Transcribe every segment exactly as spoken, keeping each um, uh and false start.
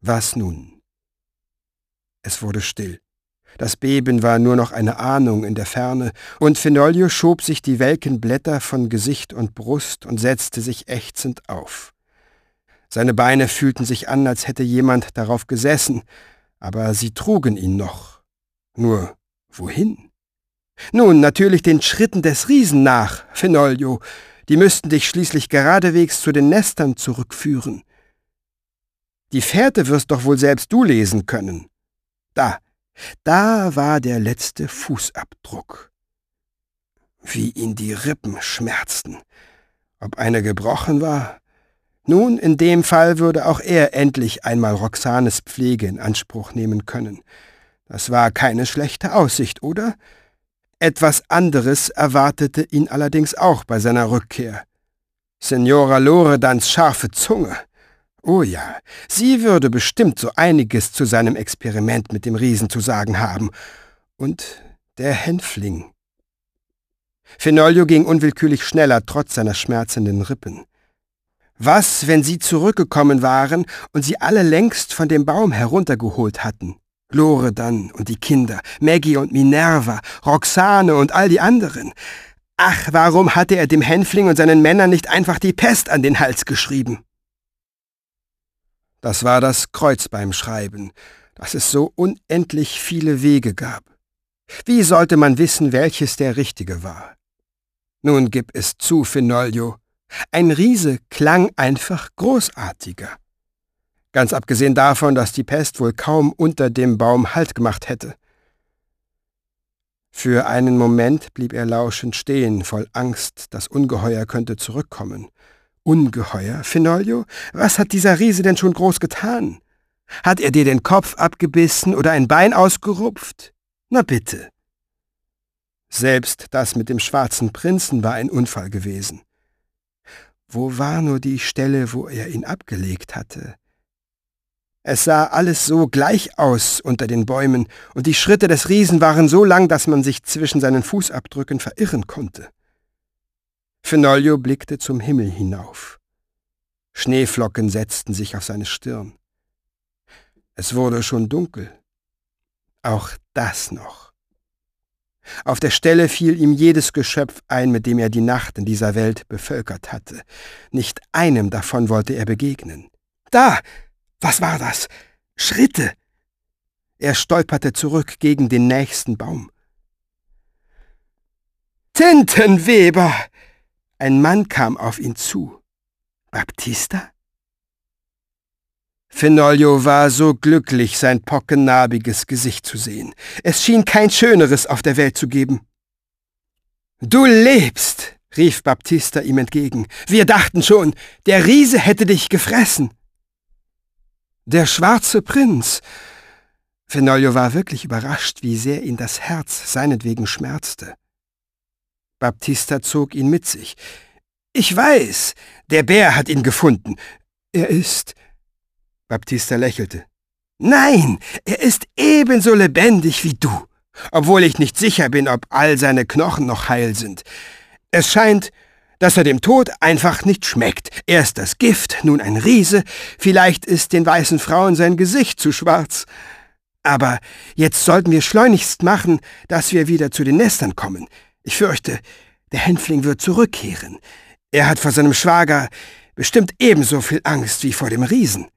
Was nun? Es wurde still. Das Beben war nur noch eine Ahnung in der Ferne, und Fenoglio schob sich die welken Blätter von Gesicht und Brust und setzte sich ächzend auf. Seine Beine fühlten sich an, als hätte jemand darauf gesessen, aber sie trugen ihn noch. Nur wohin? Nun, natürlich den Schritten des Riesen nach, Fenoglio. Die müssten dich schließlich geradewegs zu den Nestern zurückführen. Die Fährte wirst doch wohl selbst du lesen können. Da, da war der letzte Fußabdruck. Wie ihn die Rippen schmerzten. Ob eine gebrochen war? Nun, in dem Fall würde auch er endlich einmal Roxanes Pflege in Anspruch nehmen können. Das war keine schlechte Aussicht, oder? Etwas anderes erwartete ihn allerdings auch bei seiner Rückkehr. Signora Loredans scharfe Zunge. Oh ja, sie würde bestimmt so einiges zu seinem Experiment mit dem Riesen zu sagen haben. Und der Hänfling. Fenoglio ging unwillkürlich schneller, trotz seiner schmerzenden Rippen. Was, wenn sie zurückgekommen waren und sie alle längst von dem Baum heruntergeholt hatten? Loredan und die Kinder, Maggie und Minerva, Roxane und all die anderen. Ach, warum hatte er dem Hänfling und seinen Männern nicht einfach die Pest an den Hals geschrieben? Das war das Kreuz beim Schreiben, dass es so unendlich viele Wege gab. Wie sollte man wissen, welches der richtige war? Nun gib es zu, Fenoglio. Ein Riese klang einfach großartiger. Ganz abgesehen davon, dass die Pest wohl kaum unter dem Baum Halt gemacht hätte. Für einen Moment blieb er lauschend stehen, voll Angst, das Ungeheuer könnte zurückkommen. Ungeheuer, Fenoglio? Was hat dieser Riese denn schon groß getan? Hat er dir den Kopf abgebissen oder ein Bein ausgerupft? Na bitte. Selbst das mit dem schwarzen Prinzen war ein Unfall gewesen. Wo war nur die Stelle, wo er ihn abgelegt hatte? Es sah alles so gleich aus unter den Bäumen, und die Schritte des Riesen waren so lang, dass man sich zwischen seinen Fußabdrücken verirren konnte. Fenoglio blickte zum Himmel hinauf. Schneeflocken setzten sich auf seine Stirn. Es wurde schon dunkel. Auch das noch. Auf der Stelle fiel ihm jedes Geschöpf ein, mit dem er die Nacht in dieser Welt bevölkert hatte. Nicht einem davon wollte er begegnen. Da! Was war das? Schritte! Er stolperte zurück gegen den nächsten Baum. Tintenweber! Ein Mann kam auf ihn zu. Baptista? Fenoglio war so glücklich, sein pockennarbiges Gesicht zu sehen. Es schien kein schöneres auf der Welt zu geben. »Du lebst«, rief Baptista ihm entgegen. »Wir dachten schon, der Riese hätte dich gefressen.« »Der schwarze Prinz!« Fenoglio war wirklich überrascht, wie sehr ihn das Herz seinetwegen schmerzte. Baptista zog ihn mit sich. »Ich weiß, der Bär hat ihn gefunden. Er ist...« Baptista lächelte. »Nein, er ist ebenso lebendig wie du, obwohl ich nicht sicher bin, ob all seine Knochen noch heil sind. Es scheint, dass er dem Tod einfach nicht schmeckt. Erst das Gift, nun ein Riese, vielleicht ist den weißen Frauen sein Gesicht zu schwarz. Aber jetzt sollten wir schleunigst machen, dass wir wieder zu den Nestern kommen. Ich fürchte, der Hänfling wird zurückkehren. Er hat vor seinem Schwager bestimmt ebenso viel Angst wie vor dem Riesen.«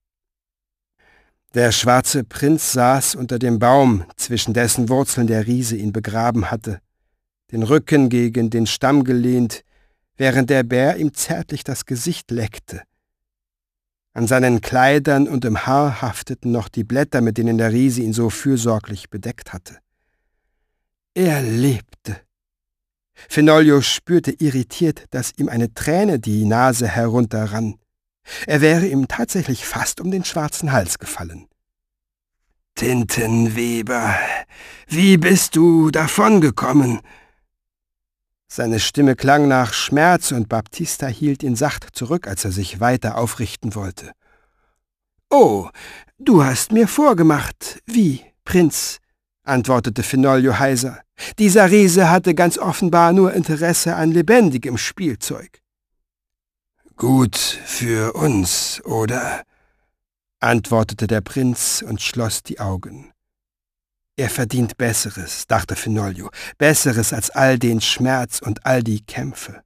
Der schwarze Prinz saß unter dem Baum, zwischen dessen Wurzeln der Riese ihn begraben hatte, den Rücken gegen den Stamm gelehnt, während der Bär ihm zärtlich das Gesicht leckte. An seinen Kleidern und im Haar hafteten noch die Blätter, mit denen der Riese ihn so fürsorglich bedeckt hatte. Er lebte. Fenoglio spürte irritiert, dass ihm eine Träne die Nase herunterrann. Er wäre ihm tatsächlich fast um den schwarzen Hals gefallen. »Tintenweber, wie bist du davongekommen?« Seine Stimme klang nach Schmerz, und Baptista hielt ihn sacht zurück, als er sich weiter aufrichten wollte. »Oh, du hast mir vorgemacht. Wie, Prinz?« antwortete Fenoglio heiser. »Dieser Riese hatte ganz offenbar nur Interesse an lebendigem Spielzeug.« »Gut für uns, oder?« antwortete der Prinz und schloss die Augen. Er verdient Besseres, dachte Fenoglio, Besseres als all den Schmerz und all die Kämpfe.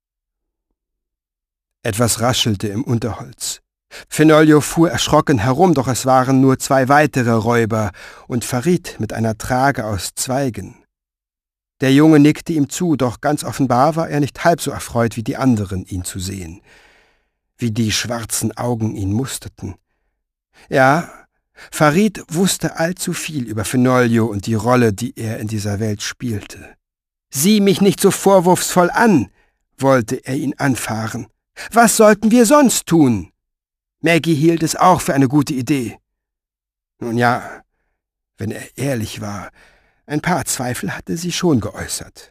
Etwas raschelte im Unterholz. Fenoglio fuhr erschrocken herum, doch es waren nur zwei weitere Räuber und Farid mit einer Trage aus Zweigen. Der Junge nickte ihm zu, doch ganz offenbar war er nicht halb so erfreut wie die anderen, ihn zu sehen. Wie die schwarzen Augen ihn musterten. Ja, Farid wusste allzu viel über Fenoglio und die Rolle, die er in dieser Welt spielte. »Sieh mich nicht so vorwurfsvoll an«, wollte er ihn anfahren. »Was sollten wir sonst tun?« Maggie hielt es auch für eine gute Idee. Nun ja, wenn er ehrlich war, ein paar Zweifel hatte sie schon geäußert.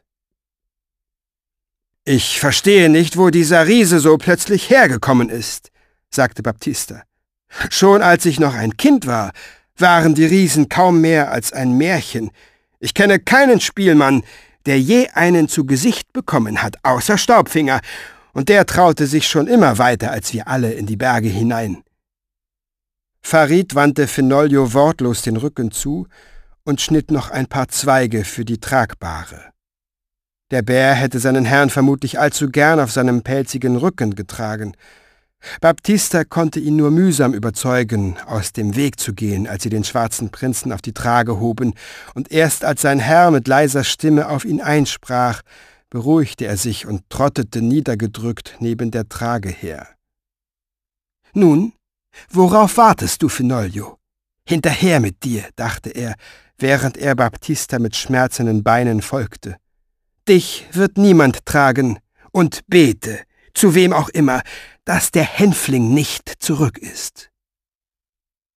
»Ich verstehe nicht, wo dieser Riese so plötzlich hergekommen ist«, sagte Baptista. »Schon als ich noch ein Kind war, waren die Riesen kaum mehr als ein Märchen. Ich kenne keinen Spielmann, der je einen zu Gesicht bekommen hat, außer Staubfinger, und der traute sich schon immer weiter als wir alle in die Berge hinein.« Farid wandte Fenoglio wortlos den Rücken zu und schnitt noch ein paar Zweige für die Tragbahre. Der Bär hätte seinen Herrn vermutlich allzu gern auf seinem pelzigen Rücken getragen. Baptista konnte ihn nur mühsam überzeugen, aus dem Weg zu gehen, als sie den schwarzen Prinzen auf die Trage hoben, und erst als sein Herr mit leiser Stimme auf ihn einsprach, beruhigte er sich und trottete niedergedrückt neben der Trage her. »Nun, worauf wartest du, Fenoglio? Hinterher mit dir«, dachte er, während er Baptista mit schmerzenden Beinen folgte. »Dich wird niemand tragen, und bete, zu wem auch immer, dass der Hänfling nicht zurück ist.«